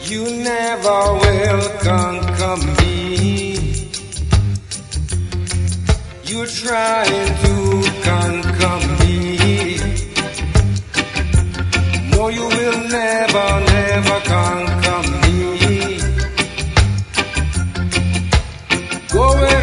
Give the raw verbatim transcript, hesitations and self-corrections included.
You never will conquer me. You're trying to conquer me. No, you will never, never conquer me. Go away.